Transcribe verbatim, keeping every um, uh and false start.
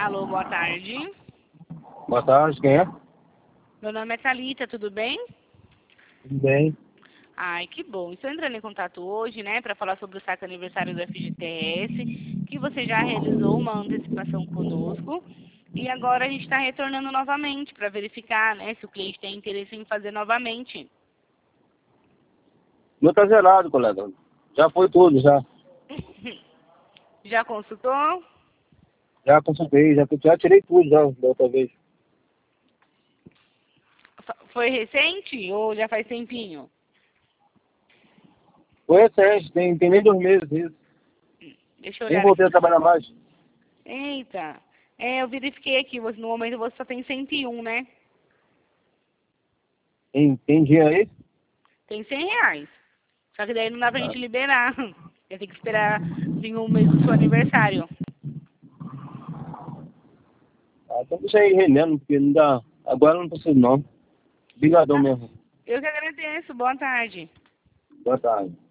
Alô, boa tarde. Boa tarde, quem é? Meu nome é Thalita, tudo bem? Tudo bem. Ai, que bom. Estou entrando em contato hoje, né, para falar sobre o saque aniversário do F G T S, que você já realizou uma antecipação conosco. E agora a gente está retornando novamente para verificar, né, se o cliente tem interesse em fazer novamente. Não tá zerado, colega. Já foi tudo, já. Já consultou? Já consultei, já, já tirei tudo já da outra vez. Foi recente ou já faz tempinho? Foi recente, tem, tem nem dois meses isso. Deixa eu Nem olhar aqui. voltei a trabalhar mais. Eita. É, eu verifiquei aqui, você, no momento você só tem cento e um, né? Tem, tem dinheiro aí? Tem cem reais. Só que daí não dá pra Ah, gente liberar. Eu tenho que esperar vir o mês do seu aniversário. ah, então deixa aí rendendo, porque não dá. Agora eu não preciso não. Obrigadão mesmo. Eu que agradeço. Boa tarde. Boa tarde.